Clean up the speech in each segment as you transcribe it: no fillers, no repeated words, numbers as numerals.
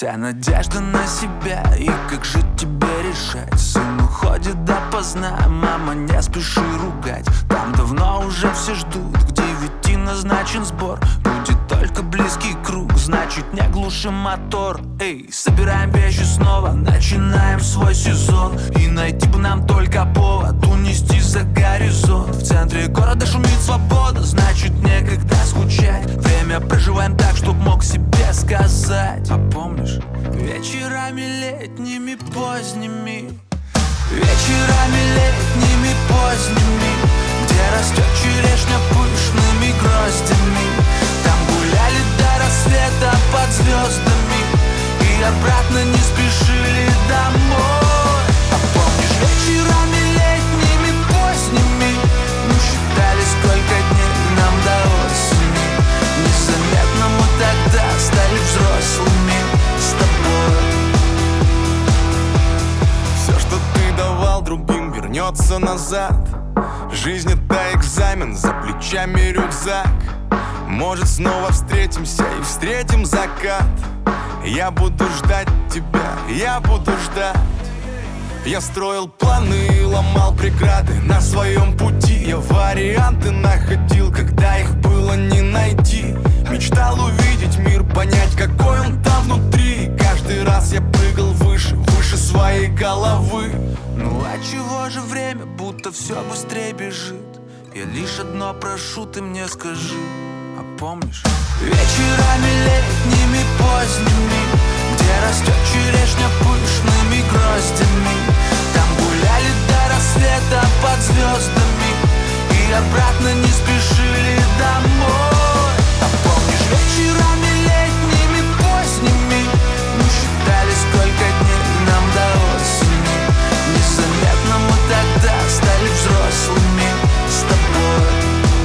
Вся надежда на себя, и как же тебе решать? Сын уходит допоздна, мама, не спеши ругать. Там давно уже все ждут, к 9 назначен сбор. Будет только близкий круг, значит не глушим мотор. Эй, собираем вещи снова, начинаем свой сезон. И найти бы нам только повод унести за горизонт. В центре города шумит свобода, значит некогда скучать. Время проживаем так, чтоб мог себе сказать. А помнишь, вечерами летними поздними, вечерами летними поздними, где растет черешня пышными гроздями. Там гуляли до рассвета под звездами и обратно не спешили домой. А помнишь, вечерами летними поздними мы считали, сколько дней нам до осени. Незаметно мы тогда стали взрослыми с тобой. Все, что ты давал другим, вернется назад. Жизнь — это экзамен, за плечами рюкзак. Может, снова встретимся и встретим закат. Я буду ждать тебя, я буду ждать. Я строил планы, ломал преграды на своем пути. Я варианты находил, когда их было не найти. Мечтал увидеть мир, понять, какой он там внутри. Каждый раз я прыгал выше, выше своей головы. Ну а чего же время, будто все быстрее бежит? Я лишь одно прошу, ты мне скажи. А помнишь, вечерами летними поздними, где растет черешня пышными гроздями. Там гуляли до рассвета под звездами и обратно не спешили домой. А помнишь, вечерами летними поздними мы считали, сколько дней нам до осени. Незаметно мы тогда стали взрослыми с тобой.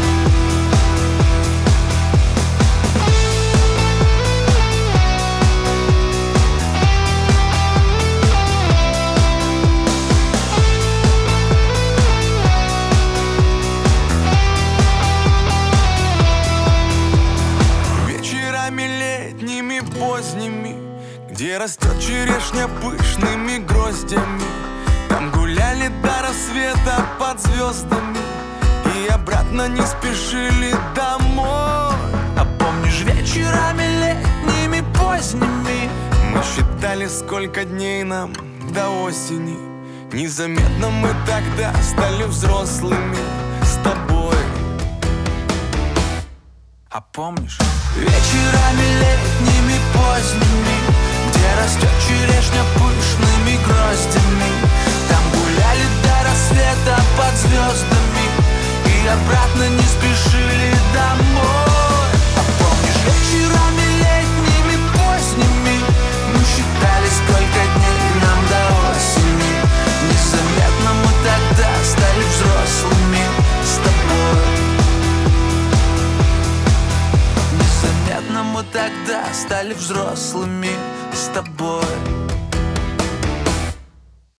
Летними поздними, где растет черешня пышными гроздями. Там гуляли до рассвета под звездами и обратно не спешили домой. А помнишь, вечерами летними поздними мы считали, сколько дней нам до осени. Незаметно мы тогда стали взрослыми с тобой. А помнишь, вечерами летними поздними, где растет черешня пышными гроздями. Там гуляли до рассвета под звездами и обратно не спешили домой. А помнишь, вечерами летними поздними мы считали, сколько дней нам до осени. Незаметно мы тогда стали взрослыми с тобой. Незаметно мы тогда стали взрослыми с тобой.